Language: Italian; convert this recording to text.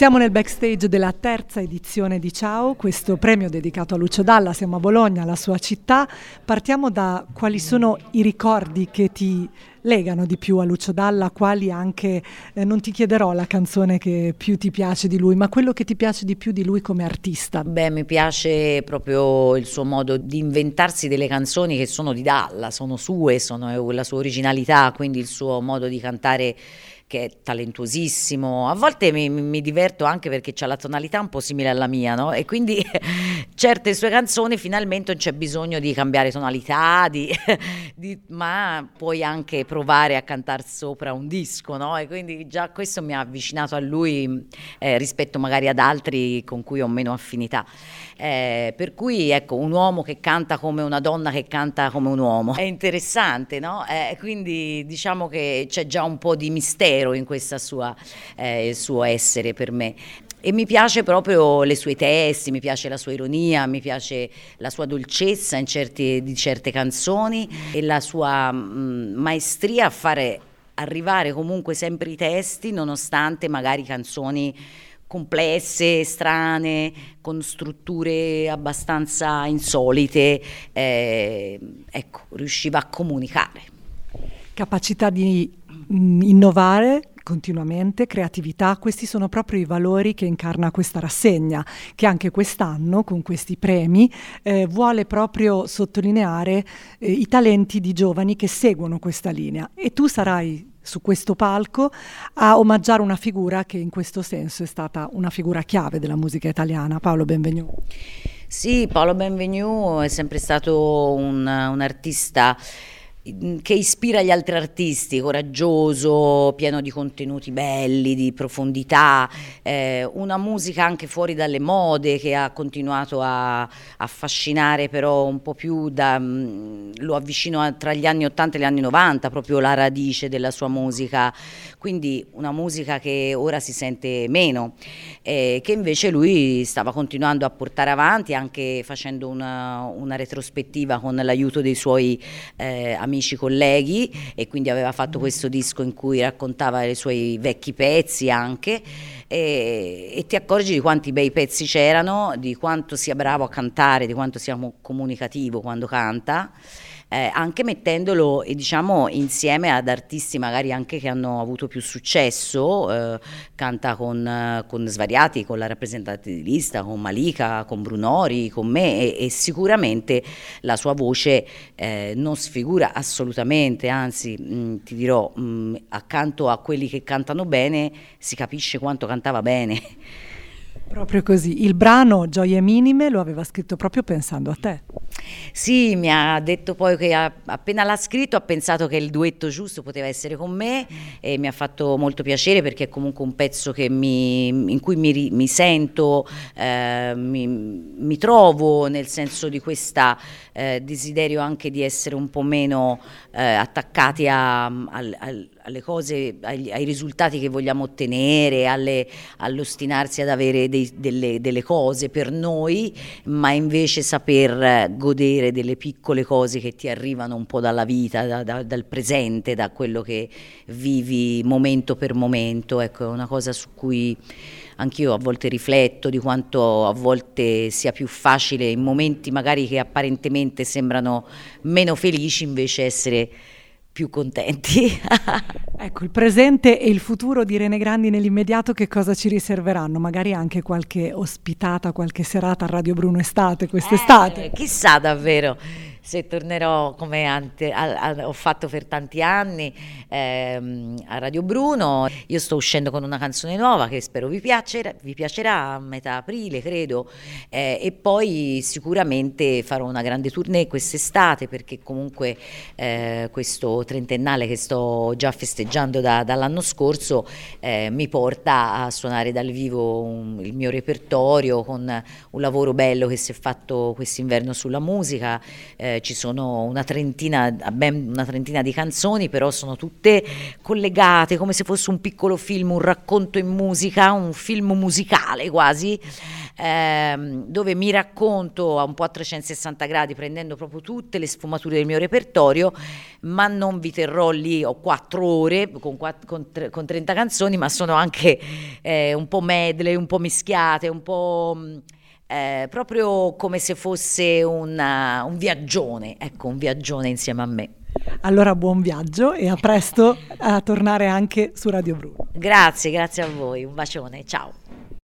Siamo nel backstage della terza edizione di Ciao, questo premio dedicato a Lucio Dalla. Siamo a Bologna, la sua città. Partiamo da quali sono i ricordi che ti legano di più a Lucio Dalla, quali anche, non ti chiederò la canzone che più ti piace di lui, ma quello che ti piace di più di lui come artista. Beh, mi piace proprio il suo modo di inventarsi delle canzoni che sono di Dalla, sono sue, sono la sua originalità, quindi il suo modo di cantare che è talentuosissimo. A volte mi diverto anche perché c'ha la tonalità un po' simile alla mia, no? E quindi certe sue canzoni finalmente non c'è bisogno di cambiare tonalità, ma puoi anche provare a cantare sopra un disco, no? E quindi già questo mi ha avvicinato a lui rispetto magari ad altri con cui ho meno affinità. Per cui ecco, un uomo che canta come una donna che canta come un uomo è interessante, no? Quindi diciamo che c'è già un po' di mistero in questa sua il suo essere per me. E mi piace proprio le sue testi, mi piace la sua ironia, mi piace la sua dolcezza di certe canzoni e la sua maestria a fare arrivare comunque sempre i testi, nonostante magari canzoni complesse, strane, con strutture abbastanza insolite, ecco, riusciva a comunicare. Capacità di innovare continuamente, creatività, questi sono proprio i valori che incarna questa rassegna, che anche quest'anno con questi premi vuole proprio sottolineare i talenti di giovani che seguono questa linea, e tu sarai su questo palco a omaggiare una figura che in questo senso è stata una figura chiave della musica italiana, Paolo Benvenu. Sì, Paolo Benvenu è sempre stato un artista che ispira gli altri artisti, coraggioso, pieno di contenuti belli, di profondità, una musica anche fuori dalle mode che ha continuato a affascinare, però un po' più lo avvicino tra gli anni 80 e gli anni 90, proprio la radice della sua musica, quindi una musica che ora si sente meno, che invece lui stava continuando a portare avanti, anche facendo una retrospettiva con l'aiuto dei suoi amici colleghi, e quindi aveva fatto questo disco in cui raccontava i suoi vecchi pezzi anche, e ti accorgi di quanti bei pezzi c'erano, di quanto sia bravo a cantare, di quanto sia comunicativo quando canta, anche mettendolo diciamo insieme ad artisti magari anche che hanno avuto più successo, canta con svariati, con la rappresentante di lista, con Malika, con Brunori, con me, e sicuramente la sua voce non sfigura assolutamente, anzi ti dirò, accanto a quelli che cantano bene si capisce quanto cantava bene. Proprio così. Il brano Gioie minime lo aveva scritto proprio pensando a te. Sì, mi ha detto poi che appena l'ha scritto ha pensato che il duetto giusto poteva essere con me, e mi ha fatto molto piacere perché è comunque un pezzo che in cui mi sento, mi trovo, nel senso di questa desiderio anche di essere un po' meno attaccati alle cose, ai risultati che vogliamo ottenere, all'ostinarsi ad avere delle cose per noi, ma invece saper godere delle piccole cose che ti arrivano un po' dalla vita, dal presente, da quello che vivi momento per momento. Ecco, è una cosa su cui anch'io a volte rifletto, di quanto a volte sia più facile in momenti magari che apparentemente sembrano meno felici invece essere più contenti. Ecco, il presente e il futuro di Irene Grandi nell'immediato che cosa ci riserveranno? Magari anche qualche ospitata, qualche serata a Radio Bruno estate, quest'estate. Chissà davvero se tornerò come ho fatto per tanti anni a Radio Bruno. Io sto uscendo con una canzone nuova che spero vi piacerà a metà aprile, credo, e poi sicuramente farò una grande tournée quest'estate, perché comunque questo trentennale che sto già festeggiando dall'anno scorso mi porta a suonare dal vivo il mio repertorio, con un lavoro bello che si è fatto quest'inverno sulla musica. Ci sono ben una trentina di canzoni, però sono tutte collegate come se fosse un piccolo film, un racconto in musica, un film musicale quasi, dove mi racconto un po' a 360 gradi, prendendo proprio tutte le sfumature del mio repertorio, ma non vi terrò lì, ho 4 ore con 30 canzoni, ma sono anche un po' medley, un po' mischiate, un po' proprio come se fosse un viaggione, ecco, un viaggione insieme a me. Allora buon viaggio e a presto a tornare anche su Radio Bruno. Grazie a voi, un bacione, ciao.